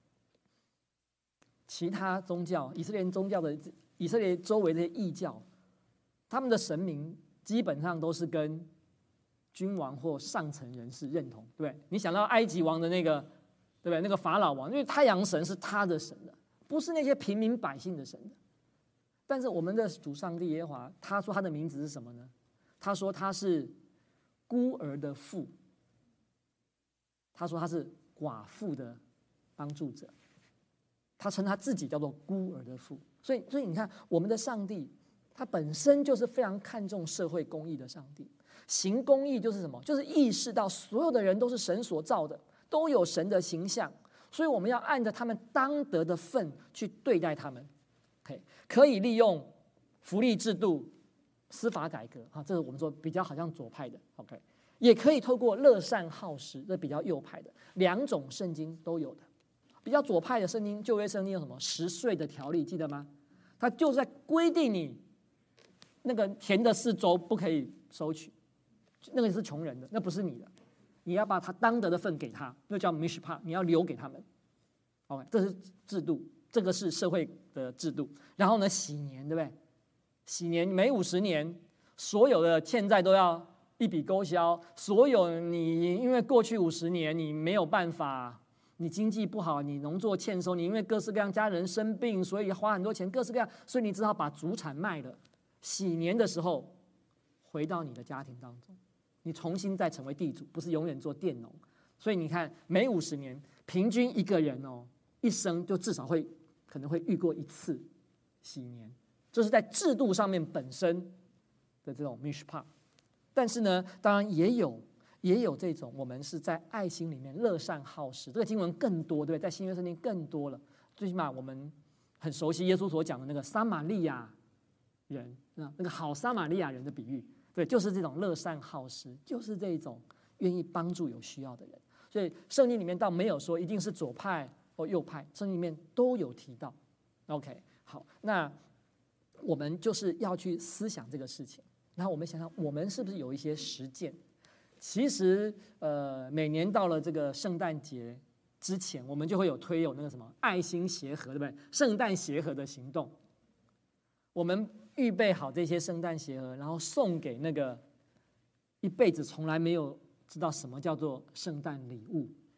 其他宗教，以色列宗教的以色列周围这些异教，他们的神明基本上都是跟君王或上层人士认同，对不对？你想到埃及王的那个。对不对？那个法老王，因为太阳神是他的神的，不是那些平民百姓的神的。但是我们的主上帝耶和华，他说他的名字是什么呢？他说他是孤儿的父，他说他是寡妇的帮助者，他称他自己叫做孤儿的父。所以你看，我们的上帝他本身就是非常看重社会公义的上帝。行公义就是什么？就是意识到所有的人都是神所造的，都有神的形象，所以我们要按着他们当得的份去对待他们。可以利用福利制度、司法改革这是我们说比较好像左派的。也可以透过乐善好施，这比较右派的。2种圣经都有的。比较左派的圣经，旧约圣经有什么10岁的条例，记得吗？它就是在规定你那个田的4周不可以收取，那个是穷人的，那不是你的。你要把他当得的份给他，那叫 mishpat， 你要留给他们。OK， 这是制度，这个是社会的制度。然后呢，洗年，对不对？洗年每50年，所有的欠债都要一笔勾销。所有你因为过去50年你没有办法，你经济不好，你农作欠收，你因为各式各样家人生病，所以花很多钱，各式各样，所以你只好把祖产卖了。洗年的时候，回到你的家庭当中。你重新再成为地主，不是永远做佃农。所以你看，每50年，平均一个人一生就至少可能会遇过1次洗年，就是在制度上面本身的这种 mishpat。但是呢，当然也有这种我们是在爱心里面乐善好施，这个经文更多，对不对？在新约圣经更多了。最起码我们很熟悉耶稣所讲的那个撒玛利亚人，那个好撒玛利亚人的比喻。对，就是这种乐善好施，就是这种愿意帮助有需要的人。所以圣经里面倒没有说一定是左派或右派，圣经里面都有提到。OK， 好，那我们就是要去思想这个事情，然后我们想想，我们是不是有一些实践？其实，每年到了这个圣诞节之前，我们就会有那个什么爱心协和，对不对？圣诞协和的行动，我们预备好这些圣诞鞋盒，然后送给那个一辈子从来没有知道什么叫做圣诞礼物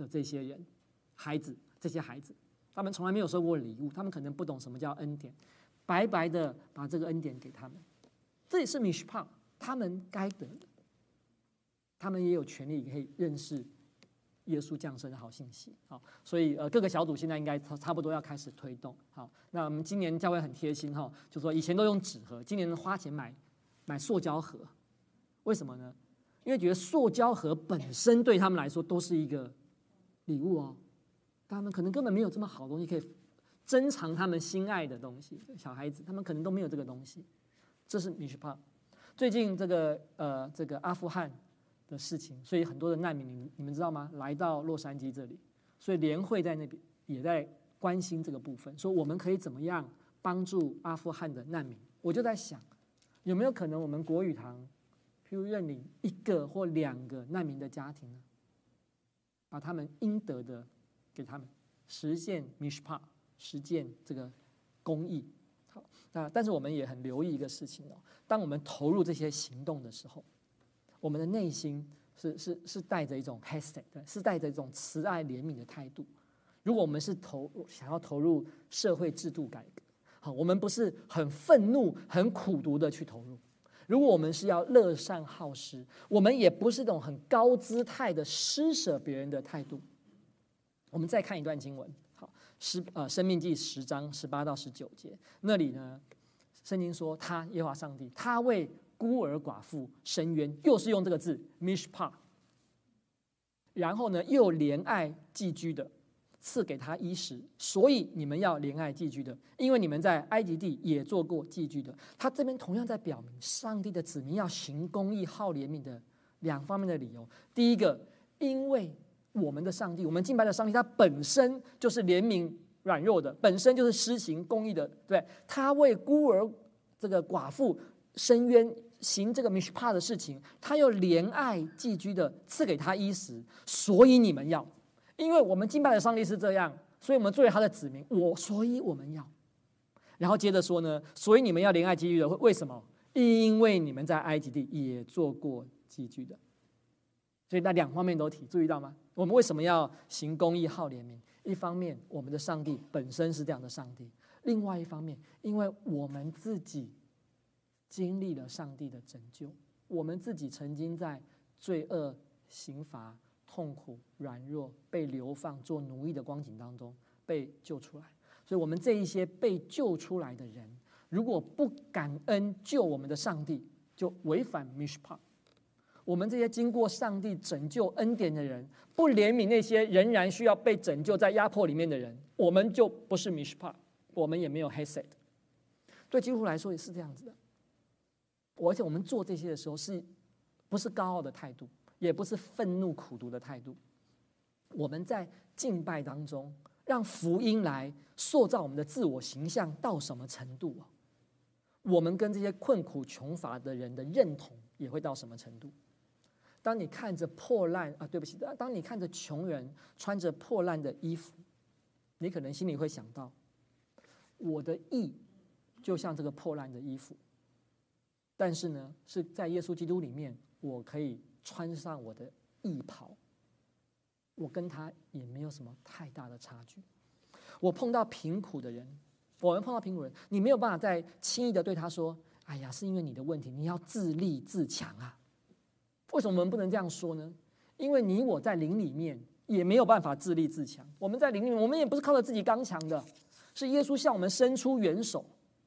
的这些人、孩子，这些孩子，他们从来没有收过礼物，他们可能不懂什么叫恩典，白白的把这个恩典给他们。这也是 mishpat 他们该得的，他们也有权利可以认识耶稣降生的好信息。好，所以各个小组现在应该差不多要开始推动。好，那我们今年教会很贴心哈，就说以前都用纸盒，今年花钱买塑胶盒，为什么呢？因为觉得塑胶盒本身对他们来说都是一个礼物哦，他们可能根本没有这么好的东西可以珍藏他们心爱的东西，小孩子他们可能都没有这个东西，这是mishpat。最近这个阿富汗的事情，所以很多的难民，你们知道吗？来到洛杉矶这里，所以联会在那边也在关心这个部分，说我们可以怎么样帮助阿富汗的难民。我就在想，有没有可能我们国语堂，譬如认领1个或2个难民的家庭呢？把他们应得的给他们，实现 mishpat， 实践这个公义。好，但是我们也很留意一个事情哦，当我们投入这些行动的时候，我们的内心是带着一种 hesed， 是带着一种慈爱怜悯的态度。如果我们是想要投入社会制度改革，好，我们不是很愤怒、很苦毒的去投入。如果我们是要乐善好施，我们也不是那种很高姿态的施舍别人的态度。我们再看一段经文，好，申命记10章18到19节，那里呢，圣经说他耶和华上帝，他为孤儿寡妇伸冤，又是用这个字 mishpat， 然后呢又怜爱寄居的，赐给他衣食，所以你们要怜爱寄居的，因为你们在埃及地也做过寄居的。他这边同样在表明上帝的子民要行公义、好怜悯的2方面的理由。第一个，因为我们的上帝，我们敬拜的上帝，他本身就是怜悯软弱的，本身就是施行公义的，对，他为孤儿这个寡妇伸冤，行这个 mishpat 的事情，他又怜爱寄居的，赐给他衣食，所以你们要，因为我们敬拜的上帝是这样，所以我们作为他的子民，所以我们要。然后接着说呢，所以你们要怜爱寄居的，为什么？因为你们在埃及地也做过寄居的。所以那2方面都提，注意到吗？我们为什么要行公义、好怜悯？一方面，我们的上帝本身是这样的上帝；另外一方面，因为我们自己经历了上帝的拯救，我们自己曾经在罪恶、刑罚、痛苦、软弱、被流放、做奴役的光景当中被救出来。所以，我们这一些被救出来的人，如果不感恩救我们的上帝，就违反 mishpat。我们这些经过上帝拯救恩典的人，不怜悯那些仍然需要被拯救在压迫里面的人，我们就不是 mishpat， 我们也没有 hesed。对基督徒来说也是这样子的。而且我们做这些的时候，不是高傲的态度，也不是愤怒苦毒的态度。我们在敬拜当中，让福音来塑造我们的自我形象到什么程度啊？我们跟这些困苦穷乏的人的认同也会到什么程度？当你看着破烂啊，对不起，当你看着穷人穿着破烂的衣服，你可能心里会想到，我的义就像这个破烂的衣服，但是呢，是在耶稣基督里面，我可以穿上我的义袍，我跟他也没有什么太大的差距。我碰到贫苦的人，我们碰到贫苦人，你没有办法再轻易的对他说：“哎呀，是因为你的问题，你要自立自强啊。”为什么我们不能这样说呢？因为你我在灵里面也没有办法自立自强。我们在灵里面，我们也不是靠着自己刚强的，是耶稣向我们伸出援手。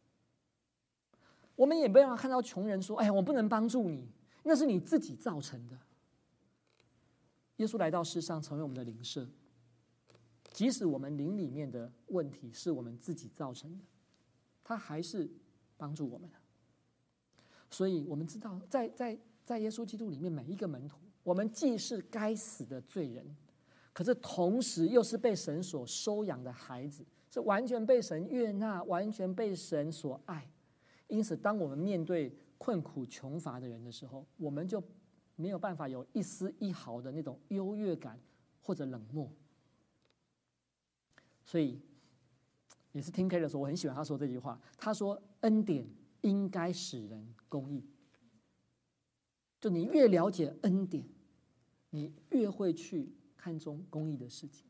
我们也没办法看到穷人说：“哎呀，我不能帮助你，那是你自己造成的。”耶稣来到世上，成为我们的灵舍。即使我们灵里面的问题是我们自己造成的，他还是帮助我们的。所以我们知道，在耶稣基督里面，每一个门徒，我们既是该死的罪人，可是同时又是被神所收养的孩子，是完全被神悦纳，完全被神所爱。因此，当我们面对困苦穷乏的人的时候，我们就没有办法有一丝一毫的那种优越感或者冷漠。所以，也是听 K 的时候，我很喜欢他说这句话。他说：“恩典应该使人公义。”就你越了解恩典，你越会去看重公义的事情。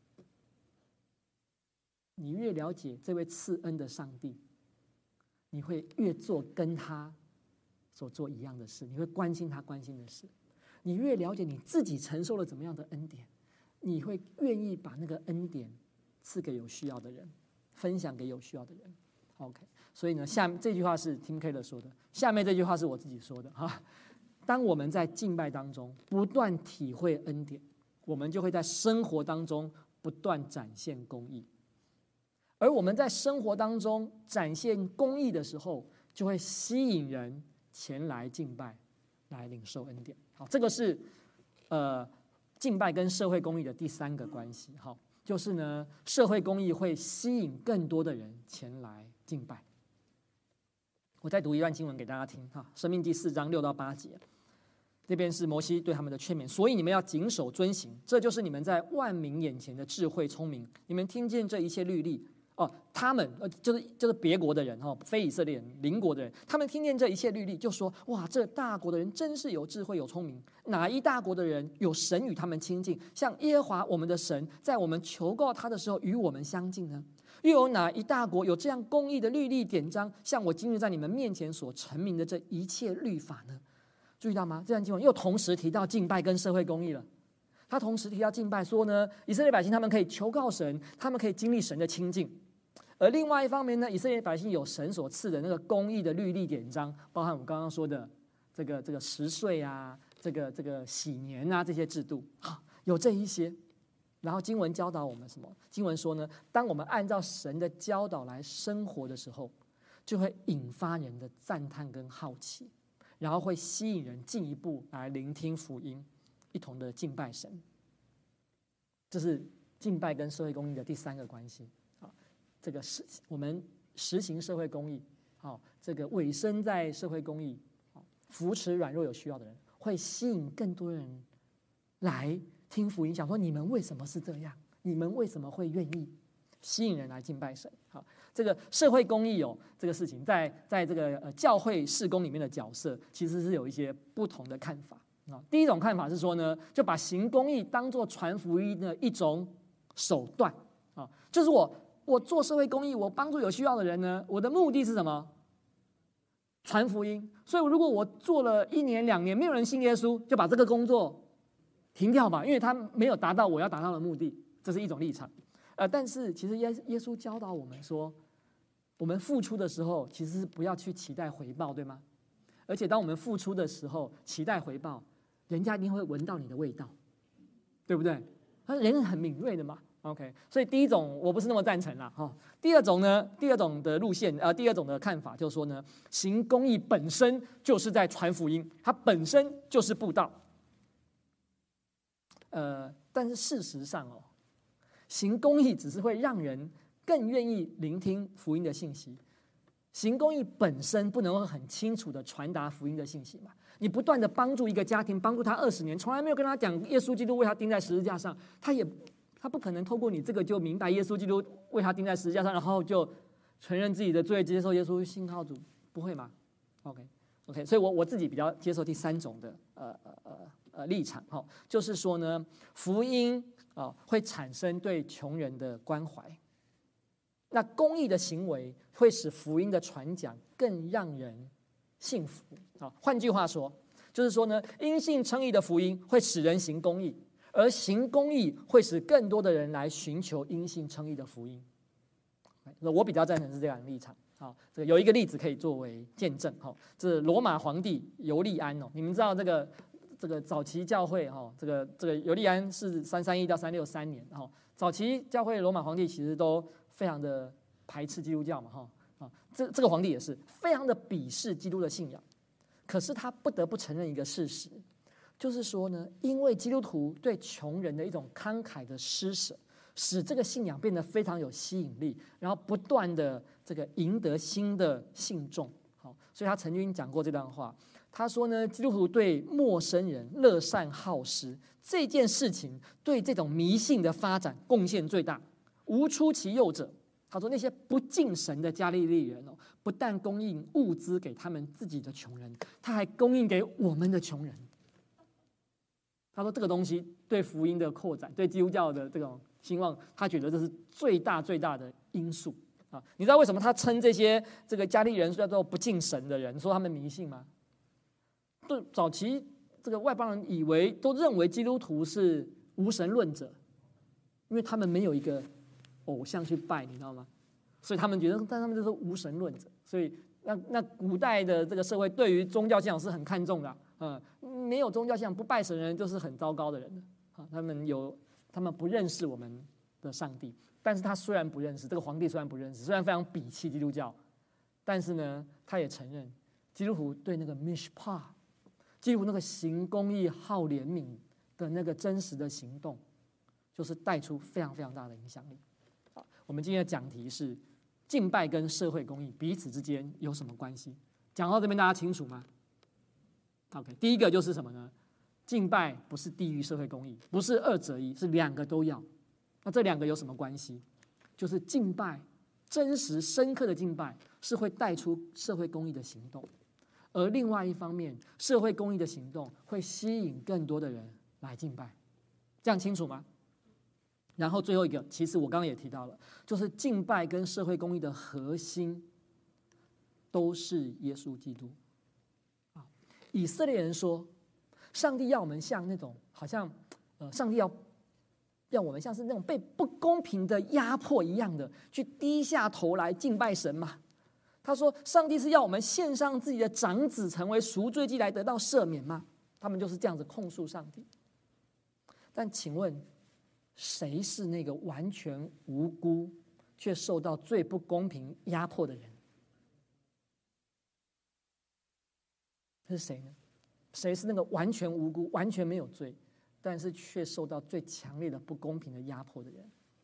你越了解这位赐恩的上帝，你会越做跟他所做一样的事，你会关心他关心的事。你越了解你自己承受了怎么样的恩典，你会愿意把那个恩典赐给有需要的人，分享给有需要的人。OK， 所以呢，这句话是 Tim Keller 说的，下面这句话是我自己说的哈。当我们在敬拜当中不断体会恩典，我们就会在生活当中不断展现公义。而我们在生活当中展现公义的时候，就会吸引人前来敬拜，来领受恩典。好，这个是敬拜跟社会公义的第3个关系。好，就是呢，社会公义会吸引更多的人前来敬拜。我再读一段经文给大家听哈，《申命记》4章6到8节，这边是摩西对他们的劝勉。所以你们要谨守遵行，这就是你们在万民眼前的智慧聪明。你们听见这一切律例。他们就是别国的人非以色列人邻国的人，他们听见这一切律例，就说：哇，这大国的人真是有智慧有聪明。哪一大国的人有神与他们亲近，像耶和华我们的神，在我们求告他的时候与我们相近呢？又有哪一大国有这样公义的律例典章，像我今日在你们面前所陈明的这一切律法呢？注意到吗？这段经文又同时提到敬拜跟社会公义了。他同时提到敬拜，说呢，以色列百姓他们可以求告神，他们可以经历神的亲近。而另外一方面呢，以色列百姓有神所赐的那个公义的律例典章，包含我们刚刚说的这个10岁啊，这个禧年啊，这些制度有这一些。然后经文教导我们什么？经文说呢，当我们按照神的教导来生活的时候，就会引发人的赞叹跟好奇，然后会吸引人进一步来聆听福音，一同的敬拜神。这是敬拜跟社会公义的第3个关系。这个我们实行社会公义，这个委身在社会公义，扶持软弱有需要的人，会吸引更多人来听福音，想说你们为什么是这样？你们为什么会愿意？吸引人来敬拜神。好，这个社会公义这个事情，在这个教会事工里面的角色，其实是有一些不同的看法。第一种看法是说呢，就把行公义当作传福音的一种手段就是我做社会公益，我帮助有需要的人呢，我的目的是什么？传福音。所以如果我做了1年2年，没有人信耶稣，就把这个工作停掉吧，因为他没有达到我要达到的目的，这是一种立场。但是其实耶稣教导我们说，我们付出的时候，其实是不要去期待回报，对吗？而且当我们付出的时候，期待回报，人家一定会闻到你的味道，对不对？人很敏锐的嘛。OK， 所以第一种我不是那么赞成啦。第二种呢，第二种的路线，第二种的看法就是说呢，行公义本身就是在传福音，它本身就是布道。但是事实上行公义只是会让人更愿意聆听福音的信息。行公义本身不能够很清楚的传达福音的信息嘛？你不断的帮助一个家庭，帮助他20年，从来没有跟他讲耶稣基督为他钉在十字架上，他不可能透过你这个就明白耶稣基督为他钉在十字架上，然后就承认自己的罪，接受耶稣，信靠主，不会吗 ？OK， 所以我自己比较接受第3种的立场就是说呢，福音会产生对穷人的关怀，那公义的行为会使福音的传讲更让人幸福。换句话说，就是说呢，因信称义的福音会使人行公义。而行公义会使更多的人来寻求因信称义的福音。我比较赞成是这样的立场。这个有一个例子可以作为见证。这是罗马皇帝尤利安你们知道这个早期教会这个尤利安是331到363年早期教会罗马皇帝其实都非常的排斥基督教嘛这个皇帝也是非常的鄙视基督的信仰，可是他不得不承认一个事实。就是说呢，因为基督徒对穷人的一种慷慨的施舍，使这个信仰变得非常有吸引力，然后不断的这个赢得新的信众。所以他曾经讲过这段话，他说呢，基督徒对陌生人乐善好施这件事情，对这种迷信的发展贡献最大，无出其右者。他说那些不敬神的加利利人不但供应物资给他们自己的穷人，他还供应给我们的穷人。 他说这个东西对福音的扩展，对基督教的这种兴旺，他觉得这是最大最大的因素啊。你知道为什么他称这些这个加利人叫做不敬神的人，说他们迷信吗？对，早期这个外邦人都认为基督徒是无神论者，因为他们没有一个偶像去拜，你知道吗？所以他们觉得，但他们就是无神论者。所以那古代的这个社会对于宗教信仰是很看重的，没有宗教信仰不拜神的人就是很糟糕的人啊。他们不认识我们的上帝，但是他虽然不认识这个皇帝，虽然不认识，虽然非常鄙弃基督教，但是呢，他也承认基督徒对那个 mishpah， 基督徒那个行公义、好怜悯的那个真实的行动，就是带出非常非常大的影响力。好，我们今天的讲题是敬拜跟社会公义彼此之间有什么关系？讲到这边大家清楚吗 ？OK， 第一个就是什么呢？敬拜不是低于社会公义，不是二择一，是两个都要。那这两个有什么关系？就是敬拜，真实深刻的敬拜是会带出社会公义的行动，而另外一方面，社会公义的行动会吸引更多的人来敬拜。这样清楚吗？然后最后一个，其实我刚刚也提到了，就是敬拜跟社会公义的核心都是耶稣基督。以色列人说，上帝要我们像那种好像上帝要我们像是那种被不公平的压迫一样的去低下头来敬拜神嘛。他说，上帝是要我们献上自己的长子成为赎罪祭来得到赦免吗？他们就是这样子控诉上帝。但请问，谁是那个完全无辜却受到最不公平压迫的人？是谁呢？谁是那个完全无辜、完全没有罪，但是却受到最强烈的不公平的压迫的人？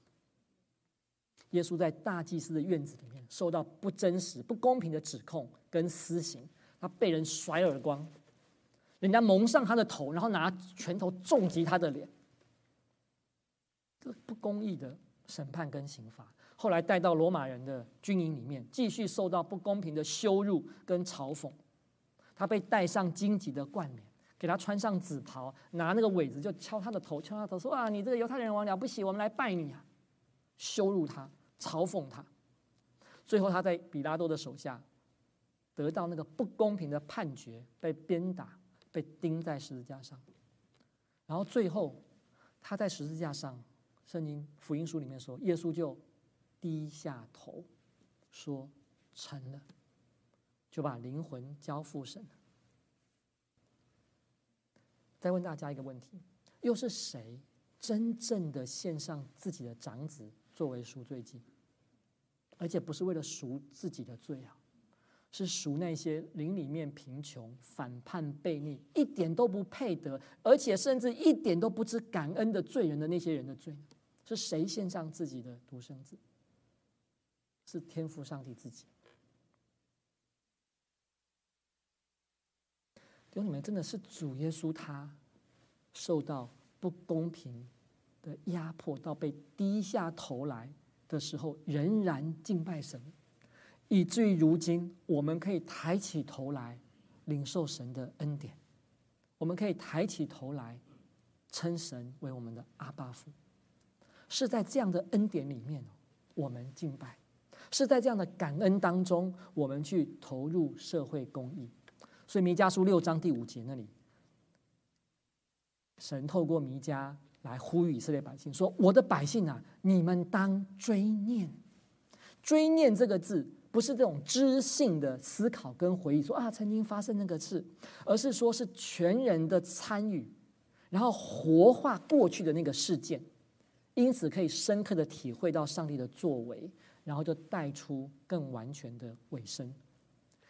耶稣在大祭司的院子里面受到不真实、不公平的指控跟私刑，他被人甩耳光，人家蒙上他的头，然后拿拳头重击他的脸。这不公义的审判跟刑罚，后来带到罗马人的军营里面，继续受到不公平的羞辱跟嘲讽。他被戴上荆棘的冠冕，给他穿上紫袍，拿那个苇子就敲他的头，敲他的头，说啊，你这个犹太人王了不起，我们来拜你啊！羞辱他，嘲讽他。最后他在比拉多的手下得到那个不公平的判决，被鞭打，被钉在十字架上。然后最后他在十字架上，圣经福音书里面说，耶稣就低下头说成了，就把灵魂交付神。再问大家一个问题，又是谁真正的献上自己的长子作为赎罪祭？而且不是为了赎自己的罪啊，是赎那些灵里面贫穷、反叛、悖逆、一点都不配得，而且甚至一点都不知感恩的罪人的那些人的罪。是谁献上自己的独生子？是天父上帝自己。弟兄姊妹，真的是主耶稣他受到不公平的压迫，到被低下头来的时候，仍然敬拜神，以至于如今我们可以抬起头来领受神的恩典，我们可以抬起头来称神为我们的阿爸父。是在这样的恩典里面，我们敬拜；是在这样的感恩当中，我们去投入社会公义。所以弥迦书6章第5节那里，神透过弥迦来呼吁以色列百姓说：“我的百姓啊，你们当追念。”追念这个字不是这种知性的思考跟回忆，说啊曾经发生那个事，而是说是全人的参与，然后活化过去的那个事件，因此可以深刻的体会到上帝的作为，然后就带出更完全的委身